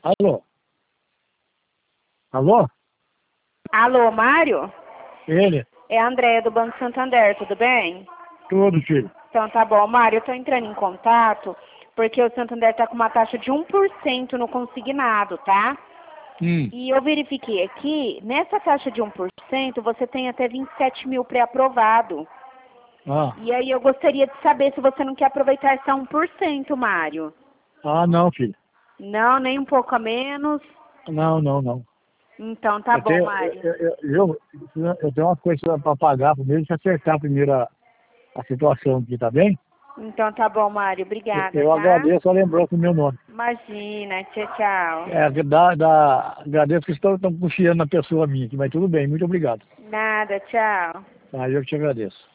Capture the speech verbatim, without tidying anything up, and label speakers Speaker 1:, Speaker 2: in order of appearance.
Speaker 1: Alô? Alô?
Speaker 2: Alô, Mário?
Speaker 1: Ele?
Speaker 2: É a Andréia do Banco Santander, tudo bem?
Speaker 1: Tudo, filho.
Speaker 2: Então tá bom, Mário, eu tô entrando em contato porque o Santander tá com uma taxa de um por cento no consignado, tá?
Speaker 1: Hum.
Speaker 2: E eu verifiquei aqui, nessa taxa de um por cento, você tem até vinte e sete mil pré-aprovado.
Speaker 1: Ah.
Speaker 2: E aí eu gostaria de saber se você não quer aproveitar essa um por cento, Mário.
Speaker 1: Ah, não, filho.
Speaker 2: Não, nem um pouco a menos.
Speaker 1: Não, não, não.
Speaker 2: Então tá
Speaker 1: Eu
Speaker 2: bom,
Speaker 1: tenho,
Speaker 2: Mário.
Speaker 1: eu, eu, eu, eu tenho uma coisa para pagar primeiro, deixa eu acertar primeiro a, a situação aqui, tá bem?
Speaker 2: Então tá bom, Mário.
Speaker 1: Eu,
Speaker 2: Obrigada,
Speaker 1: eu
Speaker 2: tá?
Speaker 1: agradeço a lembrança do meu nome.
Speaker 2: Imagina. Tchau, tchau.
Speaker 1: É, dá, dá, agradeço que estão, estão confiando na pessoa minha aqui, mas tudo bem, muito obrigado.
Speaker 2: Nada, tchau.
Speaker 1: Tá, eu que te agradeço.